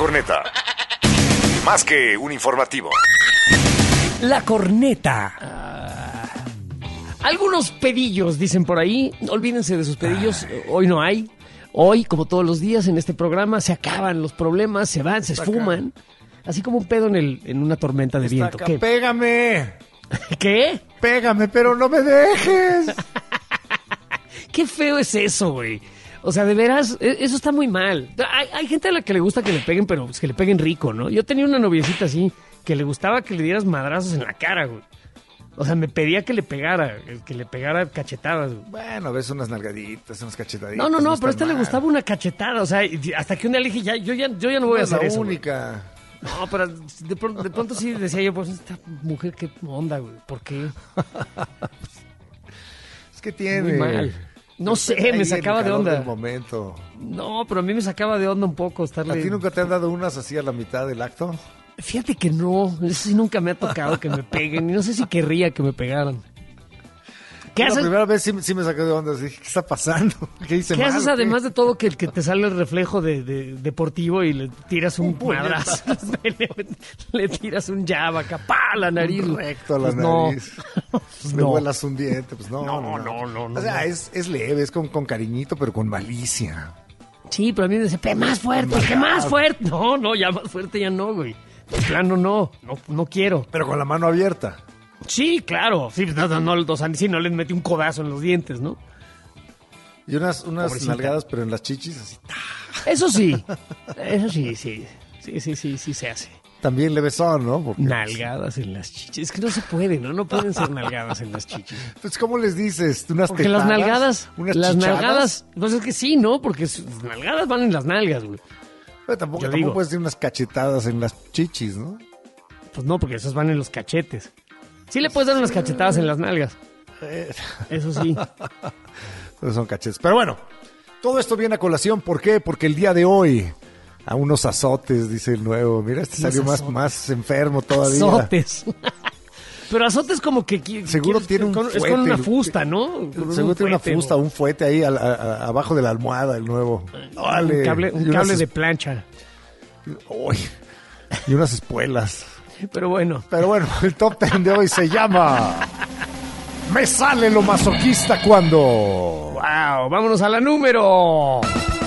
corneta. Más que un informativo. La corneta. Algunos pedillos, dicen por ahí. Olvídense de sus pedillos. Hoy no hay. Hoy, como todos los días en este programa, se acaban los problemas, se van, se esfuman. Así como un pedo en una tormenta de viento. ¿Qué? ¡Pégame! ¿Qué? ¡Pégame, pero no me dejes! Qué feo es eso, güey. O sea, de veras, eso está muy mal. Hay gente a la que le gusta que le peguen, pero pues que le peguen rico, ¿no? Yo tenía una noviecita así, que le gustaba que le dieras madrazos en la cara, güey. O sea, me pedía que le pegara cachetadas, güey. Bueno, ves unas nalgaditas, unas cachetaditas. No, pero a esta mal. le gustaba una cachetada. O sea, hasta que un día le dije, yo ya no voy a hacer la eso. única. Güey. No, pero de pronto sí decía yo, pues esta mujer, qué onda, güey. ¿Por qué? Es que tiene. Muy mal. No sé, me sacaba de onda. Momento. No, pero a mí me sacaba de onda un poco estarle... ¿A ti nunca te han dado unas así a la mitad del acto? Fíjate que no, eso sí nunca me ha tocado que me peguen. Y no sé si querría que me pegaran. ¿Qué haces? La primera vez sí me saqué de onda. Dije, ¿qué está pasando? ¿Qué hice ¿Qué mal? haces además de todo que te sale el reflejo de deportivo y le tiras un madrazo? le tiras un jab acá, ¡pa! La nariz. Recto a la Pues nariz. Pues Me no. vuelas un diente. Pues no. No. O sea, es leve, es con cariñito, pero con malicia. Sí, pero a mí me dice, más fuerte, que más fuerte. No, ya más fuerte ya no, güey. De plano no quiero. Pero con la mano abierta. Sí, claro. Sí, no les metí un codazo en los dientes, ¿no? Y unas Pobrecita. nalgadas, pero en las chichis, así. Eso sí se hace. También leve son, ¿no? Porque, Nalgadas en las chichis. Es que no se puede, ¿no? No pueden ser nalgadas en las chichis. pues, ¿cómo les dices? ¿Unas Porque tetadas? las nalgadas, ¿Unas las chichadas? nalgadas, pues es que sí, ¿no? Porque las nalgadas van en las nalgas, güey. Pero Yo tampoco digo. puedes decir unas cachetadas en las chichis, ¿no? Pues no, porque esas van en los cachetes. Sí le puedes dar unas cachetadas en las nalgas. Eso sí. Pero son cachetes. Pero bueno, todo esto viene a colación. ¿Por qué? Porque el día de hoy, a unos azotes, dice el nuevo. Mira, este Unos salió azotes. más enfermo todavía. Azotes. Pero azotes como que... Seguro tiene un Es fuete. con una fusta, ¿no? Con Seguro un tiene una fuete, fusta, o un fuete ahí abajo de la almohada, el nuevo. Órale. un cable de plancha. Uy, y unas espuelas. Pero bueno. Pero bueno, el top 10 de hoy se llama Me sale lo masoquista cuando... ¡Wow! ¡Vámonos a la número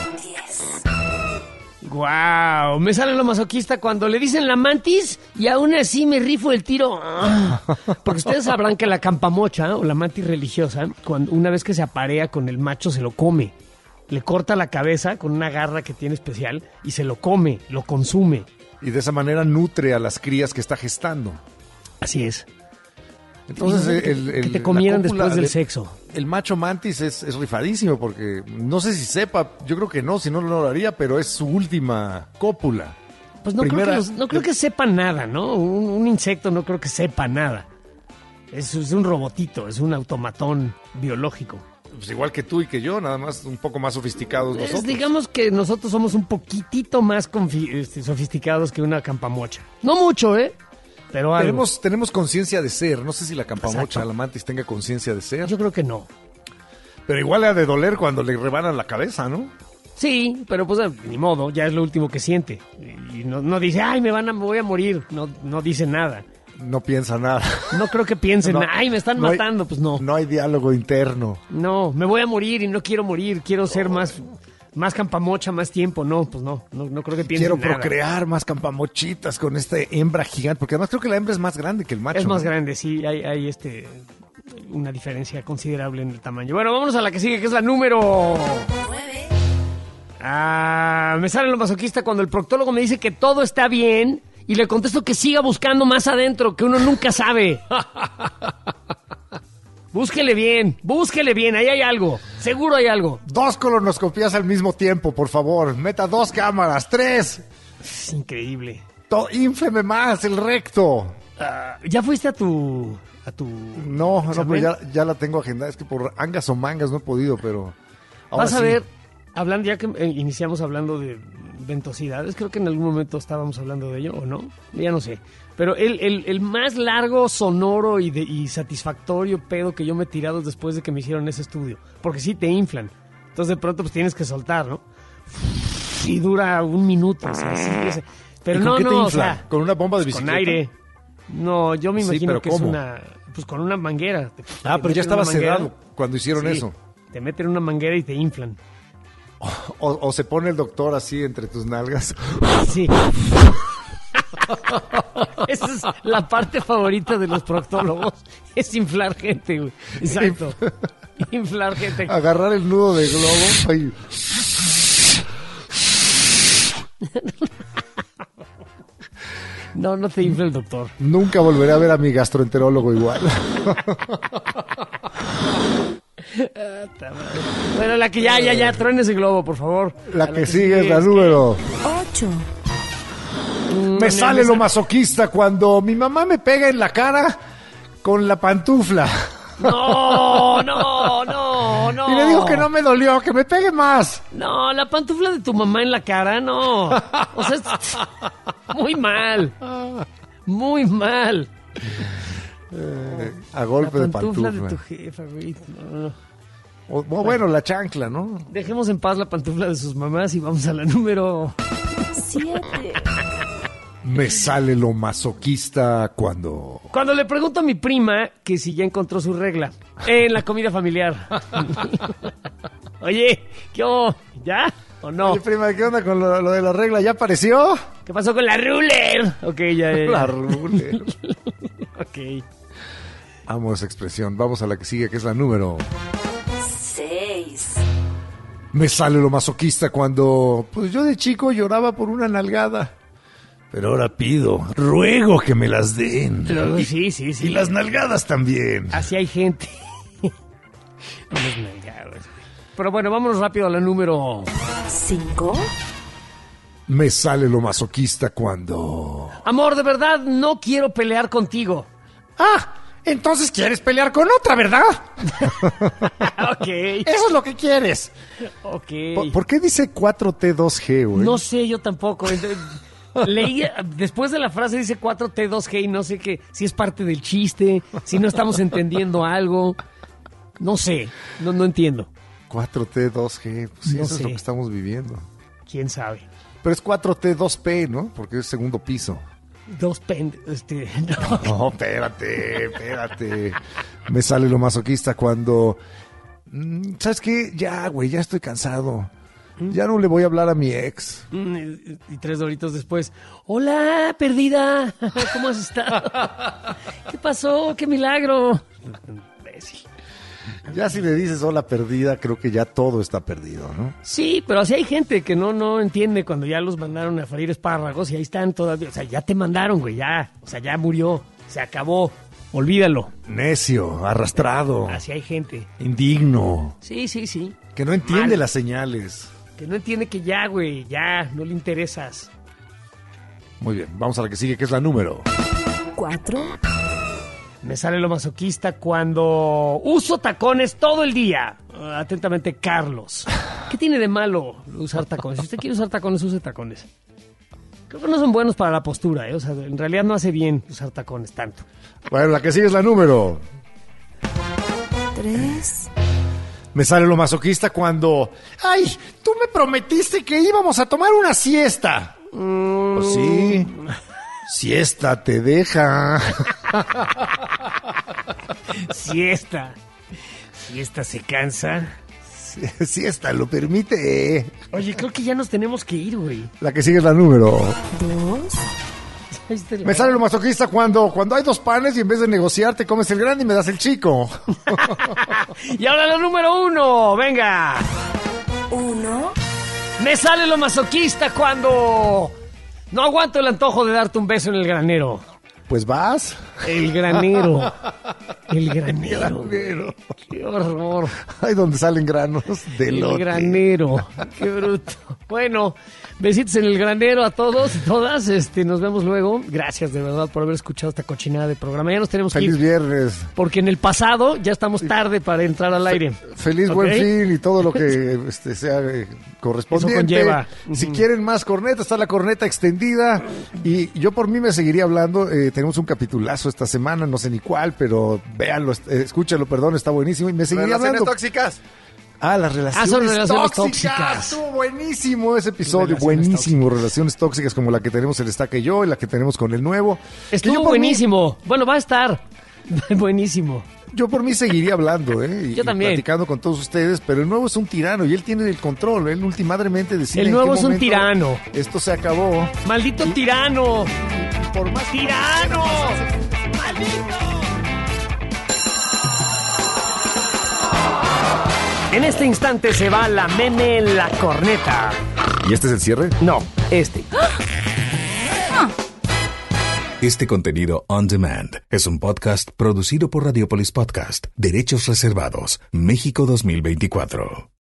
10! ¡Wow! Me sale lo masoquista cuando le dicen la mantis y aún así me rifo el tiro. Porque ustedes sabrán que la campamocha o la mantis religiosa, una vez que se aparea con el macho, se lo come. Le corta la cabeza con una garra que tiene especial y se lo come, lo consume. Y de esa manera nutre a las crías que está gestando. Así es. Entonces, Que te comieran la cópula después del sexo. El macho mantis es rifadísimo porque no sé si sepa, yo creo que no, si no lo haría, pero es su última cópula. Pues no creo que sepa nada, ¿no? Un insecto no creo que sepa nada. Es un robotito, es un automatón biológico. Pues igual que tú y que yo, nada más un poco más sofisticados nosotros. Digamos que nosotros somos un poquitito más sofisticados que una campamocha. No mucho, ¿eh? Pero algo. Tenemos conciencia de ser. No sé si la campamocha, Exacto. la mantis, tenga conciencia de ser. Yo creo que no. Pero igual le ha de doler cuando le rebanan la cabeza, ¿no? Sí, pero pues ni modo, ya es lo último que siente. Y no dice, ay, me voy a morir. No dice nada. No piensa nada. No creo que piensen, No, ay, me están no hay- matando. Pues no. No hay diálogo interno. No, me voy a morir y no quiero morir. Quiero ser más campamocha, más tiempo. No, pues no creo que piensen Quiero nada. procrear más campamochitas con esta hembra gigante, porque además creo que la hembra es más grande que el macho. Es más ¿no? grande, sí, hay una diferencia considerable en el tamaño. Bueno, vámonos a la que sigue, que es la número 9. Me sale lo masoquista cuando el proctólogo me dice que todo está bien y le contesto que siga buscando más adentro, que uno nunca sabe. Búsquele bien, ahí hay algo, seguro hay algo. 2 colonoscopías al mismo tiempo, por favor. Meta 2 cámaras, 3. Es increíble. Ínfleme más el recto. ¿Ya fuiste a tu No, examen? pero ya la tengo agendada. Es que por angas o mangas no he podido, pero... ahora Vas a sí. ver, hablando, ya que iniciamos hablando de ventosidades, creo que en algún momento estábamos hablando de ello, ¿o no? Ya no sé. Pero el más largo, sonoro y satisfactorio pedo que yo me he tirado después de que me hicieron ese estudio. Porque sí te inflan. Entonces de pronto pues tienes que soltar, ¿no? y dura un minuto. O sea, sí, pero ¿Y con no, qué te no, o inflan? sea, ¿Con una bomba de pues bicicleta? con aire. No, yo me Sí, imagino pero que ¿cómo? es una... Pues con una manguera. Pero ya estaba cerrado cuando hicieron Sí, eso. te meten una manguera y te inflan. O se pone el doctor así entre tus nalgas. Sí. Esa es la parte favorita de los proctólogos. Es inflar gente, güey. Exacto. Inflar gente. Agarrar el nudo de globo. Ay. No, no te infla el doctor. Nunca volveré a ver a mi gastroenterólogo igual. Bueno, la que ya, truene ese globo, por favor. La A que sigue es la que- número. 8, Me sale lo masoquista cuando mi mamá me pega en la cara con la pantufla. No. Y le digo que no me dolió, que me pegue más. No, la pantufla de tu mamá en la cara, no. O sea, es muy mal. Muy mal. A golpe La de pantufla pantufla. de tu jefa, güey. No. O bueno, la chancla, ¿no? Dejemos en paz la pantufla de sus mamás y vamos a la número... 7, Me sale lo masoquista cuando... Cuando le pregunto a mi prima que si ya encontró su regla en la comida familiar. Oye, ¿qué hubo? ¿Ya o no? Oye, prima, ¿qué onda con lo de la regla? ¿Ya apareció? ¿Qué pasó con la ruler? Ok, ya. La ruler. Ok. Amo esa expresión. Vamos a la que sigue, que es la número... 6, Me sale lo masoquista cuando... Pues yo de chico lloraba por una nalgada. Pero ahora pido, ruego que me las den. Sí. Y las nalgadas también. Así hay gente. Unos nalgados, güey. Pero bueno, vámonos rápido a la número... 5, Me sale lo masoquista cuando... Amor, de verdad, no quiero pelear contigo. Ah, entonces quieres pelear con otra, ¿verdad? Ok. Eso es lo que quieres. Ok. ¿Por qué dice 4T2G, güey? No sé, yo tampoco. Leí, después de la frase dice 4T2G y no sé qué, si es parte del chiste, si no estamos entendiendo algo. No sé, no entiendo. 4T2G, pues sí, No eso es sé. lo que estamos viviendo. ¿Quién sabe? Pero es 4T2P, ¿no? Porque es segundo piso. No. No, espérate. Me sale lo masoquista cuando... ¿Sabes qué? Ya, güey, ya estoy cansado. Ya no le voy a hablar a mi ex. Y 3 doritos después, hola, perdida, ¿cómo has estado? ¿Qué pasó? ¡Qué milagro! Imbécil. Ya si le dices hola perdida, creo que ya todo está perdido, ¿no? Sí, pero así hay gente que no entiende cuando ya los mandaron a freír espárragos y ahí están todavía. O sea, ya te mandaron, güey, ya. O sea, ya murió, se acabó. Olvídalo. Necio, arrastrado, Así hay gente. indigno, Sí. que no entiende Mal. las señales. Que no entiende que ya, güey, ya, no le interesas. Muy bien, vamos a la que sigue, que es la número. 4, Me sale lo masoquista cuando uso tacones todo el día. Atentamente, Carlos. ¿Qué tiene de malo usar tacones? Si usted quiere usar tacones, use tacones. Creo que no son buenos para la postura, ¿eh? O sea, en realidad no hace bien usar tacones tanto. Bueno, la que sigue es la número. 3, Me sale lo masoquista cuando... ¡Ay! Tú me prometiste que íbamos a tomar una siesta. Pues sí. Siesta te deja. Siesta se cansa. Siesta lo permite. Oye, creo que ya nos tenemos que ir, güey. La que sigue es la número. 2, Me sale lo masoquista cuando hay dos panes y en vez de negociar te comes el grande y me das el chico. Y ahora la número 1, venga. 1, Me sale lo masoquista cuando no aguanto el antojo de darte un beso en el granero. Pues vas. El granero. El granero. Granero. Qué horror. Ay, donde salen granos de El lote. granero. Qué bruto. Bueno, besitos en el granero a todos y todas. Nos vemos luego. Gracias de verdad por haber escuchado esta cochinada de programa. Ya nos tenemos que Feliz ir. viernes. Porque en el pasado ya estamos tarde para entrar al aire. Feliz ¿Ok? buen fin y todo lo que sea correspondiente. Eso conlleva. Si quieren más corneta, está la corneta extendida. Y yo por mí me seguiría hablando. Tenemos un capitulazo esta semana, no sé ni cuál, pero véanlo, escúchalo, perdón, está buenísimo. Y me seguiría Relaciones hablando. tóxicas. Las relaciones, son relaciones tóxicas. tóxicas. Estuvo buenísimo ese episodio, Relaciones buenísimo. Relaciones tóxicas como la que tenemos el Estaca y yo, y la que tenemos con el nuevo. Que yo Estuvo por mí- buenísimo. Bueno, va a estar buenísimo. Yo por mí seguiría hablando, y Yo también. platicando con todos ustedes, pero el nuevo es un tirano y él tiene el control. Él ultimadremente decide El en nuevo qué es un momento tirano. Esto se acabó. ¡Maldito tirano! Y por más ¡Tirano! ¡Maldito! En este instante se va la meme en la corneta. ¿Y este es el cierre? No, este. Este contenido on demand es un podcast producido por Radiopolis Podcast, Derechos Reservados, México 2024.